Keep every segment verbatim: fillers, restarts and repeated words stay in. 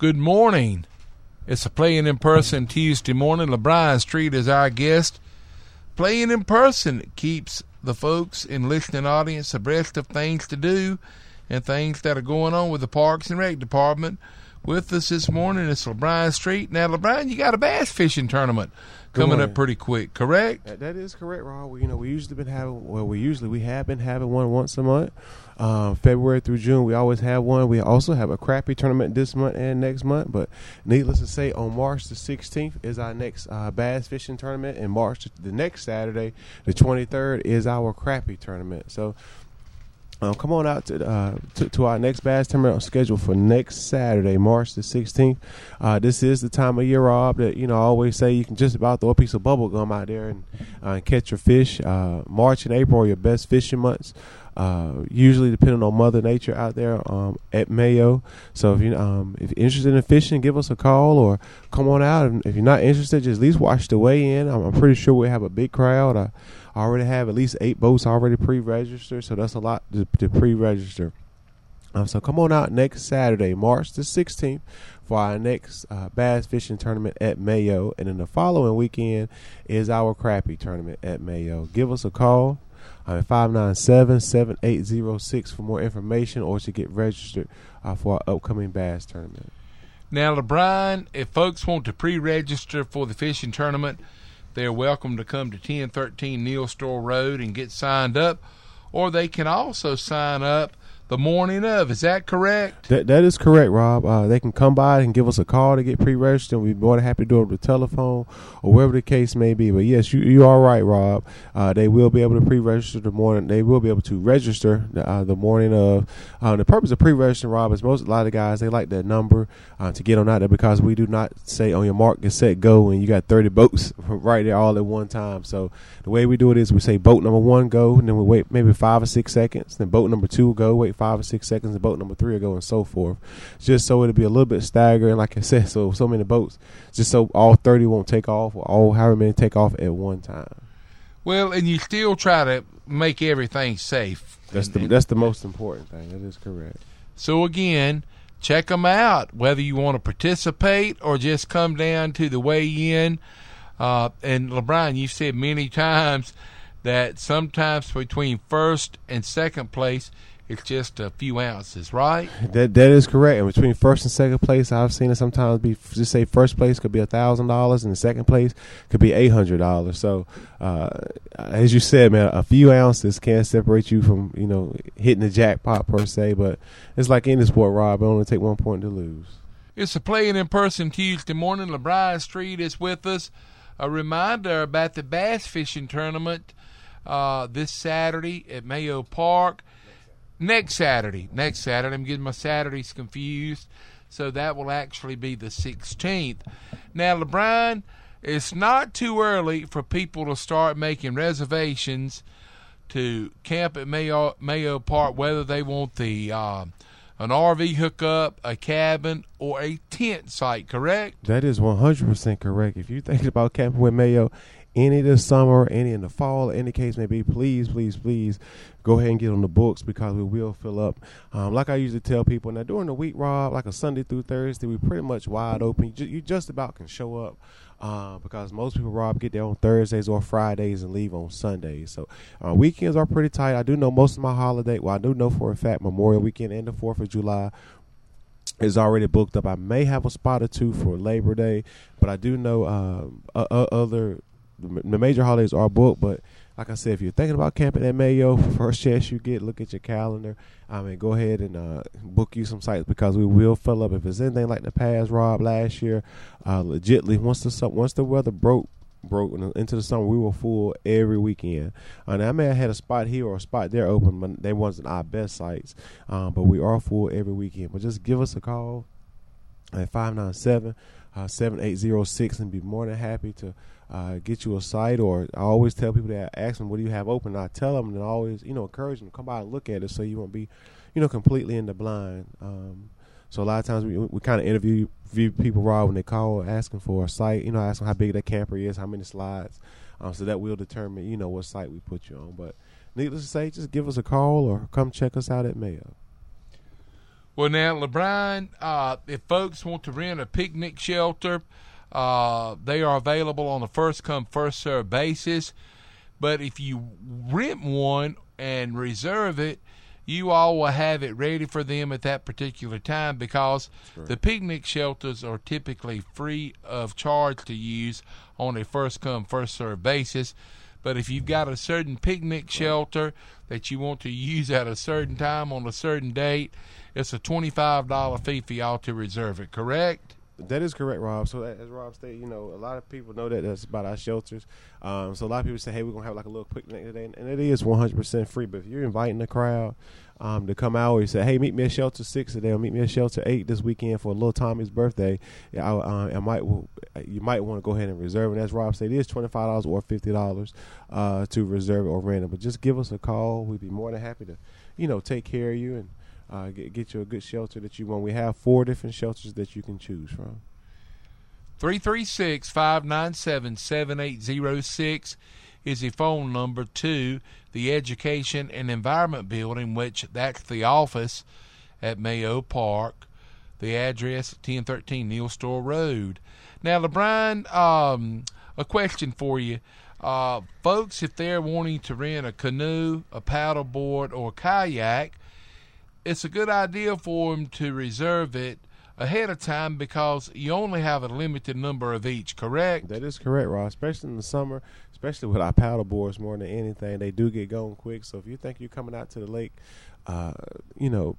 Good morning. It's a Playing in Person Tuesday morning. LeBron Street is our guest. Playing in Person keeps the folks in listening audience abreast of things to do and things that are going on with the Parks and Rec Department. With us this morning is LeBron Street. Now, LeBron, you got a bass fishing tournament coming up pretty quick, correct? That, that is correct, Rob. We, you know, we usually been having well, we usually we have been having one once a month. Um, February through June, we always have one. We also have a crappie tournament this month and next month. But needless to say, on March the sixteenth is our next uh, bass fishing tournament, and March the next Saturday, the twenty-third, is our crappie tournament. So. Um, come on out to, uh, to to our next bass tournament schedule for next Saturday, March the sixteenth. Uh, this is the time of year, Rob, that you know I always say you can just about throw a piece of bubble gum out there and, uh, and catch your fish. Uh, March and April are your best fishing months. Uh, usually depending on Mother Nature out there um, at Mayo. So if you um, if you're interested in fishing, give us a call or come on out. And if you're not interested, just at least watch the weigh in. I'm, I'm pretty sure we have a big crowd. I, I already have at least eight boats already pre-registered, so that's a lot to, to pre-register. Um, so come on out next Saturday, March the sixteenth, for our next uh, bass fishing tournament at Mayo. And then the following weekend is our crappie tournament at Mayo. Give us a call. I'm at five nine seven, seven eight zero six for more information or to get registered uh, for our upcoming bass tournament. Now, LeBron, if folks want to pre-register for the fishing tournament, they're welcome to come to ten thirteen Neal Store Road and get signed up, or they can also sign up the morning of. Is that correct? That That is correct, Rob. Uh, they can come by and give us a call to get pre-registered. We'd be more than happy to do it over the telephone or wherever the case may be. But, yes, you you are right, Rob. Uh, they will be able to pre-register the morning. They will be able to register the, uh, the morning of. Uh, the purpose of pre-registering, Rob, is most a lot of guys, they like that number uh, to get on out there because we do not say on your mark, get set, go, and you got thirty boats right there all at one time. So the way we do it is we say boat number one, go, and then we wait maybe five or six seconds. Then boat number two, go, wait five or six seconds, and boat number three will go, and so forth. Just so it'll be a little bit staggering, like I said, so so many boats, just so all thirty won't take off, or all however many take off at one time. Well, and you still try to make everything safe. That's and, the and that's the most important thing. That is correct. So again, check them out, whether you want to participate or just come down to the weigh-in. Uh, and LeBron, you've said many times that sometimes between first and second place, it's just a few ounces, right? That that is correct. And between first and second place, I've seen it sometimes be just say first place could be a thousand dollars, and the second place could be eight hundred dollars. So, uh, as you said, man, a few ounces can't separate you from you know hitting the jackpot per se. But it's like any sport, Rob. It only take one point to lose. It's a Playing in Person Tuesday morning. LeBron Street is with us. A reminder about the bass fishing tournament uh, this Saturday at Mayo Park. Next Saturday. Next Saturday. I'm getting my Saturdays confused. So that will actually be the sixteenth. Now, LeBron, it's not too early for people to start making reservations to camp at Mayo, Mayo Park, whether they want the uh, an R V hookup, a cabin, or a tent site, correct? That is one hundred percent correct. If you're thinking about camping with Mayo, any this summer, any in the fall, any case may be, please, please, please go ahead and get on the books because we will fill up. Um, like I usually tell people, now during the week, Rob, like a Sunday through Thursday, we pretty much wide open. You, ju- you just about can show up uh, because most people, Rob, get there on Thursdays or Fridays and leave on Sundays. So uh, weekends are pretty tight. I do know most of my holiday, well, I do know for a fact Memorial Weekend and the fourth of July is already booked up. I may have a spot or two for Labor Day, but I do know uh, uh, other the major holidays are booked. But like I said, if you're thinking about camping at Mayo, first chance you get, look at your calendar. I mean, go ahead and uh, book you some sites because we will fill up. If it's anything like the past, Rob, last year, uh, legitly, once the once the weather broke broke into the summer, we were full every weekend. And I may have had a spot here or a spot there open, but they wasn't our best sites. Um, but we are full every weekend. But just give us a call at five nine seven, seven eight zero six and be more than happy to Uh, get you a site. Or I always tell people that ask them, what do you have open? And I tell them, and I always, you know, encourage them to come by and look at it so you won't be, you know, completely in the blind. Um, so a lot of times we we kind of interview, interview people, Rob, when they call asking for a site, you know, ask them how big that camper is, how many slides. Um, so that will determine, you know, what site we put you on. But needless to say, just give us a call or come check us out at Mayo. Well, now, LeBron, uh, if folks want to rent a picnic shelter, uh, they are available on a first-come, first-served basis. But if you rent one and reserve it, you all will have it ready for them at that particular time, because the picnic shelters are typically free of charge to use on a first-come, first-served basis. But if you've got a certain picnic shelter that you want to use at a certain time on a certain date, it's a twenty-five dollars fee for y'all to reserve it, correct? That is correct, Rob. So as Rob stated, you know, a lot of people know that that's about our shelters. Um, so a lot of people say, hey, we're going to have like a little picnic today. And it is one hundred percent free. But if you're inviting the crowd um, to come out, or you say, hey, meet me at shelter six today, or meet me at shelter eight this weekend for little Tommy's birthday, I, uh, I might you might want to go ahead and reserve it. And as Rob said, it is twenty-five dollars or fifty dollars uh, to reserve it or rent it. But just give us a call. We'd be more than happy to, you know, take care of you and uh, get, get you a good shelter that you want. We have four different shelters that you can choose from. three three six, five nine seven, seven eight zero six is the phone number to the Education and Environment Building, which that's the office at Mayo Park. The address, ten thirteen Neal Store Road. Now, LeBron, um, a question for you. Uh, folks, if they're wanting to rent a canoe, a paddleboard, or a kayak, it's a good idea for them to reserve it ahead of time, because you only have a limited number of each, correct? That is correct, Rob. Especially in the summer, especially with our paddle boards more than anything, they do get going quick. So if you think you're coming out to the lake, uh, you know,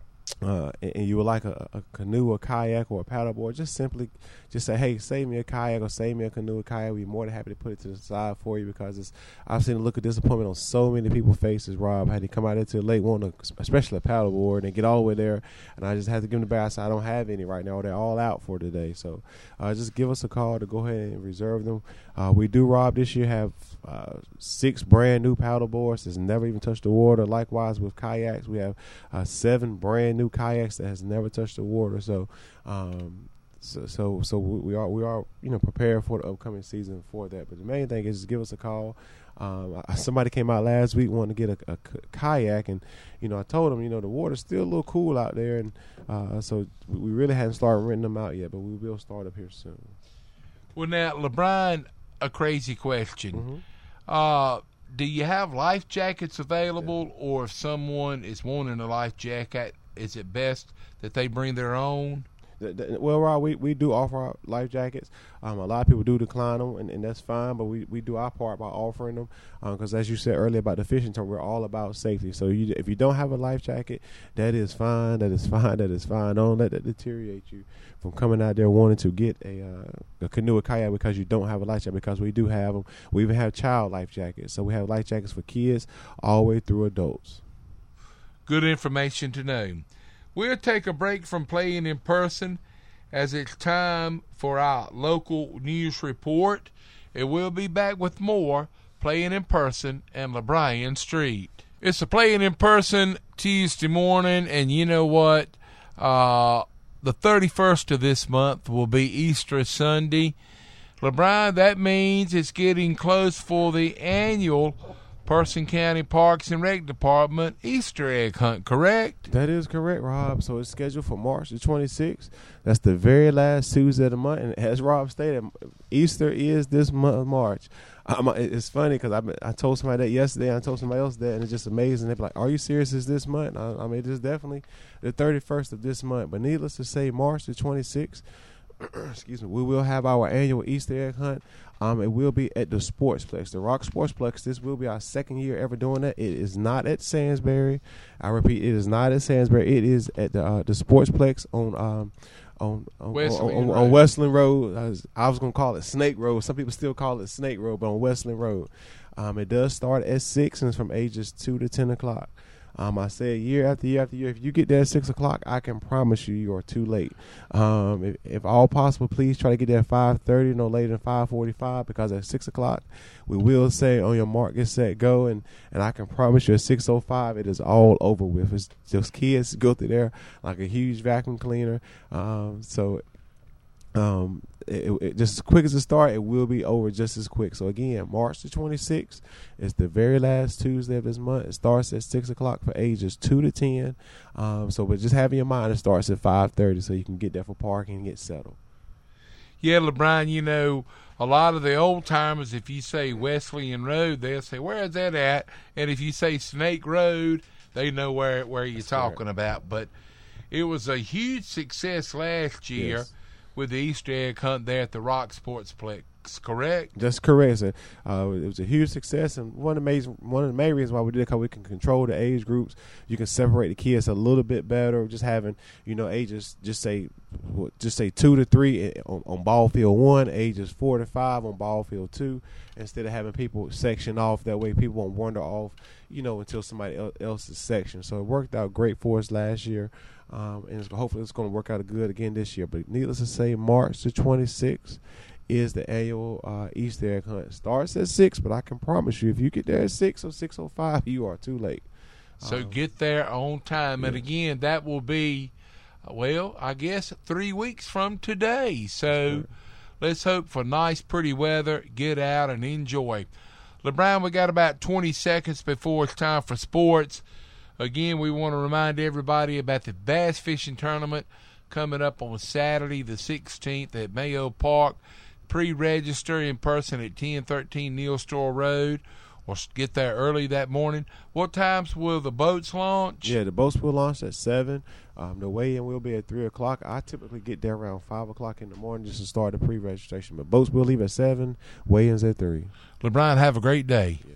uh, and, and you would like a, a canoe, a kayak, or a paddleboard, just simply just say, hey, save me a kayak or save me a canoe or kayak. We'd be more than happy to put it to the side for you, because it's, I've seen a look of disappointment on so many people's faces, Rob, had to come out into the lake wanting, a, especially a paddleboard, and get all the way there, and I just had to give them the back. I said, I don't have any right now. They're all out for today. So uh, just give us a call to go ahead and reserve them. Uh, we do, Rob, this year have uh, six brand new paddleboards that's never even touched the water. Likewise with kayaks, we have uh, seven brand new kayaks that has never touched the water. So, um, so, so, so we are we are you know prepared for the upcoming season for that. But the main thing is just give us a call. Um, I, somebody came out last week wanting to get a, a k- kayak, and you know I told them, you know the water's still a little cool out there, and uh, so we really hadn't started renting them out yet, but we will start up here soon. Well, now, LeBron, a crazy question. Mm-hmm. Uh, do you have life jackets available, yeah. or if someone is wanting a life jacket, is it best that they bring their own? The, the, well, Rob, we, we do offer our life jackets. Um, a lot of people do decline them, and, and that's fine, but we, we do our part by offering them, because um, as you said earlier about the fishing term, we're all about safety. So you, if you don't have a life jacket, that is fine, that is fine, that is fine. Don't let that deteriorate you from coming out there wanting to get a, uh, a canoe or kayak because you don't have a life jacket, because we do have them. We even have child life jackets. So we have life jackets for kids all the way through adults. Good information to know. We'll take a break from playing in person, as it's time for our local news report. And we'll be back with more Playing in Person and LeBryan Street. It's a Playing in Person Tuesday morning, and you know what? Uh, the thirty-first of this month will be Easter Sunday. LeBryan, that means it's getting close for the annual Person County Parks and Rec Department Easter egg hunt, correct? That is correct, Rob. So it's scheduled for March the twenty-sixth. That's the very last Tuesday of the month. And as Rob stated, Easter is this month, March. Um, it's funny because I, I told somebody that yesterday, and I told somebody else that, and it's just amazing. They're like, are you serious? Is this month? I, I mean, it is definitely the thirty-first of this month. But needless to say, March the twenty-sixth, excuse me, we will have our annual Easter egg hunt. Um, it will be at the Sportsplex, the Rock Sportsplex. This will be our second year ever doing that. It is not at Sandsbury. I repeat, it is not at Sandsbury. It is at the uh, the Sportsplex on um on on, on, on, on Westland Road. I was, I was gonna call it Snake Road. Some people still call it Snake Road, but on Westland Road. Um, it does start at six and it's from ages two to ten o'clock. Um, I said year after year after year, if you get there at six o'clock, I can promise you you are too late. Um, if, if all possible, please try to get there at five thirty, no later than five forty-five, because at six o'clock, we will say on your mark, get set, go, and, and I can promise you at six oh five, it is all over with. It's just kids go through there like a huge vacuum cleaner. Um, so Um, it, it, just as quick as it starts, it will be over just as quick. So again, March the twenty-sixth is the very last Tuesday of this month. It starts at six o'clock for ages two to ten. Um, so, but just have in your mind, it starts at five thirty, so you can get there for parking and get settled. Yeah, LeBron, you know, a lot of the old timers, if you say Wesleyan Road, they'll say, where is that at? And if you say Snake Road, they know where where you're That's talking correct. about. But it was a huge success last year. Yes. With the Easter egg hunt there at the Rock Sportsplex, correct? That's correct. So, uh, it was a huge success, and one of the main one of the main reasons why we did it, because we can control the age groups. You can separate the kids a little bit better. Just having, you know, ages just say just say two to three on, on ball field one, ages four to five on ball field two, instead of having people section off. That way, people won't wander off, you know, until somebody else's section. So it worked out great for us last year. Um, and it's, hopefully it's going to work out good again this year. But needless to say, March the twenty-sixth is the annual uh, Easter egg hunt. Starts at six, but I can promise you, if you get there at six or six oh five, you are too late. So um, get there on time. Yeah. And again, that will be, well, I guess three weeks from today. So Sure. Let's hope for nice, pretty weather. Get out and enjoy. LeBron, we got about twenty seconds before it's time for sports. Again, we want to remind everybody about the bass fishing tournament coming up on Saturday the sixteenth at Mayo Park. Pre-register in person at ten thirteen Neal Store Road, or get there early that morning. What times will the boats launch? Yeah, the boats will launch at seven. Um, the weigh-in will be at three o'clock. I typically get there around five o'clock in the morning just to start the pre-registration. But boats will leave at seven, weigh-ins at three. LeBron, have a great day. Yeah.